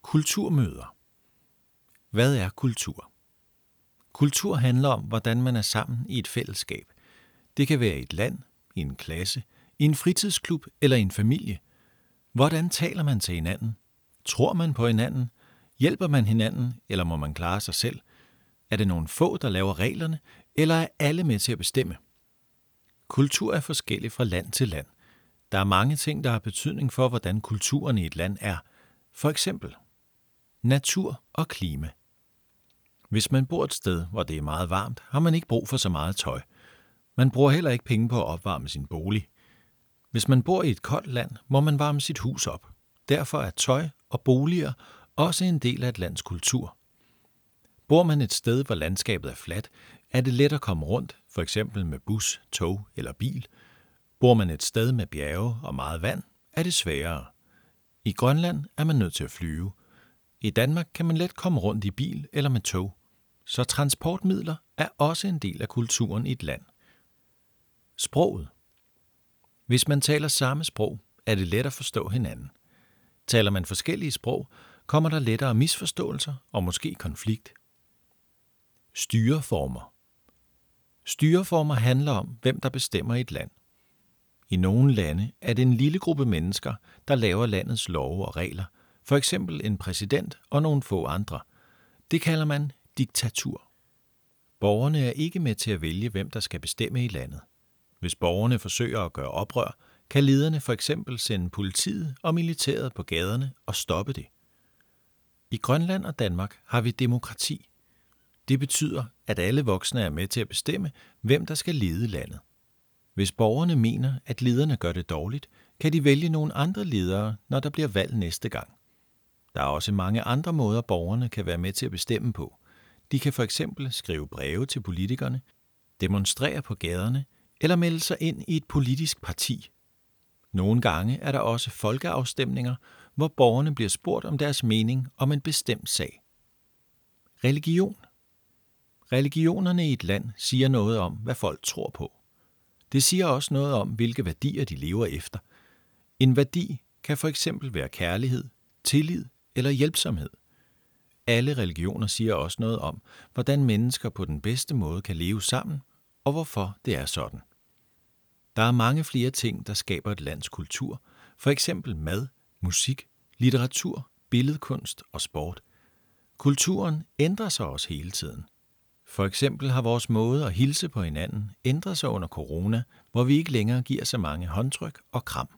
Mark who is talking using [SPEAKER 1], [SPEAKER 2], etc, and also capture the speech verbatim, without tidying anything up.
[SPEAKER 1] Kulturmøder. Hvad er kultur? Kultur handler om, hvordan man er sammen i et fællesskab. Det kan være i et land, i en klasse, i en fritidsklub eller i en familie. Hvordan taler man til hinanden? Tror man på hinanden? Hjælper man hinanden, eller må man klare sig selv? Er det nogle få, der laver reglerne, eller er alle med til at bestemme? Kultur er forskellig fra land til land. Der er mange ting, der har betydning for, hvordan kulturen i et land er. For eksempel natur og klima. Hvis man bor et sted, hvor det er meget varmt, har man ikke brug for så meget tøj. Man bruger heller ikke penge på at opvarme sin bolig. Hvis man bor i et koldt land, må man varme sit hus op. Derfor er tøj og boliger også en del af et lands kultur. Bor man et sted, hvor landskabet er fladt, er det let at komme rundt, for eksempel med bus, tog eller bil. Bor man et sted med bjerge og meget vand, er det sværere. I Grønland er man nødt til at flyve. I Danmark kan man let komme rundt i bil eller med tog, så transportmidler er også en del af kulturen i et land. Sproget. Hvis man taler samme sprog, er det let at forstå hinanden. Taler man forskellige sprog, kommer der lettere misforståelser og måske konflikt. Styreformer. Styreformer handler om, hvem der bestemmer i et land. I nogle lande er det en lille gruppe mennesker, der laver landets love og regler, for eksempel en præsident og nogle få andre. Det kalder man diktatur. Borgerne er ikke med til at vælge, hvem der skal bestemme i landet. Hvis borgerne forsøger at gøre oprør, kan lederne for eksempel sende politiet og militæret på gaderne og stoppe det. I Grønland og Danmark har vi demokrati. Det betyder, at alle voksne er med til at bestemme, hvem der skal lede landet. Hvis borgerne mener, at lederne gør det dårligt, kan de vælge nogle andre ledere, når der bliver valg næste gang. Der er også mange andre måder, borgerne kan være med til at bestemme på. De kan for eksempel skrive breve til politikerne, demonstrere på gaderne eller melde sig ind i et politisk parti. Nogle gange er der også folkeafstemninger, hvor borgerne bliver spurgt om deres mening om en bestemt sag. Religion. Religionerne i et land siger noget om, hvad folk tror på. Det siger også noget om, hvilke værdier de lever efter. En værdi kan for eksempel være kærlighed, tillid eller hjælpsomhed. Alle religioner siger også noget om, hvordan mennesker på den bedste måde kan leve sammen, og hvorfor det er sådan. Der er mange flere ting, der skaber et lands kultur, for eksempel mad, musik, litteratur, billedkunst og sport. Kulturen ændrer sig også hele tiden. For eksempel har vores måde at hilse på hinanden ændret sig under corona, hvor vi ikke længere giver så mange håndtryk og kram.